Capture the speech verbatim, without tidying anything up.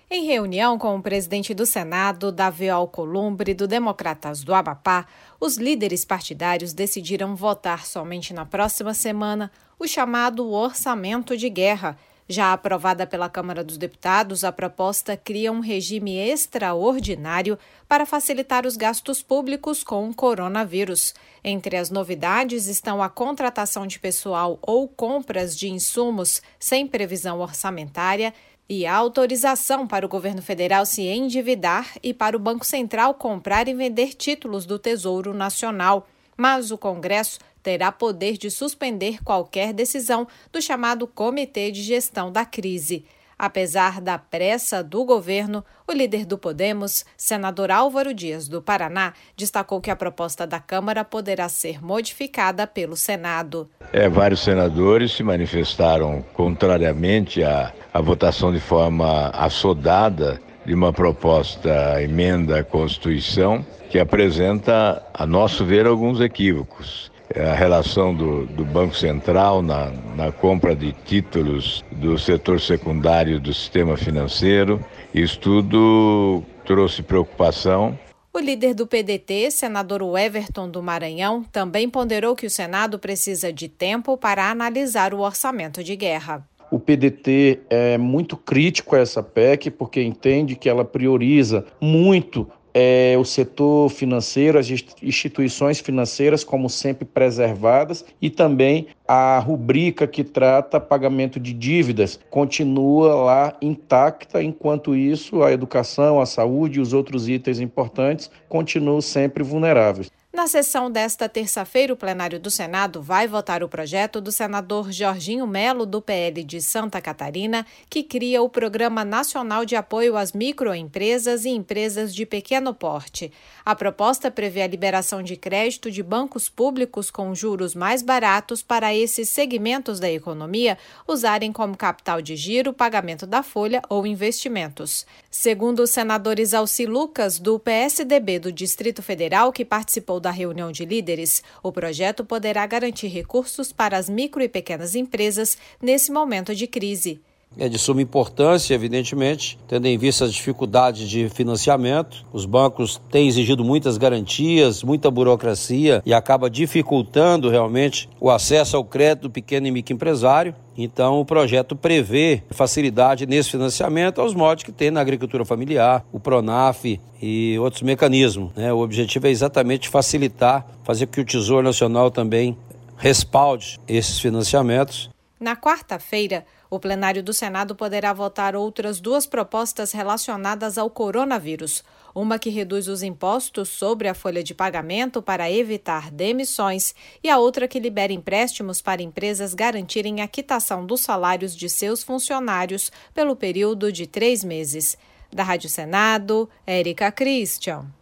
Em reunião com o presidente do Senado, Davi Alcolumbre, do Democratas do Amapá, os líderes partidários decidiram votar somente na próxima semana o chamado Orçamento de Guerra. Já aprovada pela Câmara dos Deputados, a proposta cria um regime extraordinário para facilitar os gastos públicos com o coronavírus. Entre as novidades estão a contratação de pessoal ou compras de insumos sem previsão orçamentária e a autorização para o governo federal se endividar e para o Banco Central comprar e vender títulos do Tesouro Nacional. Mas o Congresso terá poder de suspender qualquer decisão do chamado Comitê de Gestão da Crise. Apesar da pressa do governo, o líder do Podemos, senador Álvaro Dias, do Paraná, destacou que a proposta da Câmara poderá ser modificada pelo Senado. É, vários senadores se manifestaram contrariamente à, à votação de forma assodada de uma proposta emenda à Constituição que apresenta, a nosso ver, alguns equívocos. A relação do, do Banco Central na, na compra de títulos do setor secundário do sistema financeiro. Isso tudo trouxe preocupação. O líder do P D T, senador Everton do Maranhão, também ponderou que o Senado precisa de tempo para analisar o orçamento de guerra. O P D T é muito crítico a essa P E C porque entende que ela prioriza muito É, o setor financeiro, as instituições financeiras como sempre preservadas e também a rubrica que trata pagamento de dívidas continua lá intacta, enquanto isso a educação, a saúde e os outros itens importantes continuam sempre vulneráveis. Na sessão desta terça-feira, o plenário do Senado vai votar o projeto do senador Jorginho Melo, do P L de Santa Catarina, que cria o Programa Nacional de Apoio às Microempresas e Empresas de Pequeno Porte. A proposta prevê a liberação de crédito de bancos públicos com juros mais baratos para esses segmentos da economia usarem como capital de giro, pagamento da folha ou investimentos. Segundo o senador Isalci Lucas, do P S D B do Distrito Federal, que participou da reunião de líderes, o projeto poderá garantir recursos para as micro e pequenas empresas nesse momento de crise. É de suma importância, evidentemente, tendo em vista as dificuldades de financiamento. Os bancos têm exigido muitas garantias, muita burocracia e acaba dificultando realmente o acesso ao crédito do pequeno e microempresário. Então, o projeto prevê facilidade nesse financiamento aos moldes que tem na agricultura familiar, o Pronaf e outros mecanismos, né? O objetivo é exatamente facilitar, fazer com que o Tesouro Nacional também respalde esses financiamentos. Na quarta-feira, o plenário do Senado poderá votar outras duas propostas relacionadas ao coronavírus. Uma que reduz os impostos sobre a folha de pagamento para evitar demissões e a outra que libera empréstimos para empresas garantirem a quitação dos salários de seus funcionários pelo período de três meses. Da Rádio Senado, Érica Christian.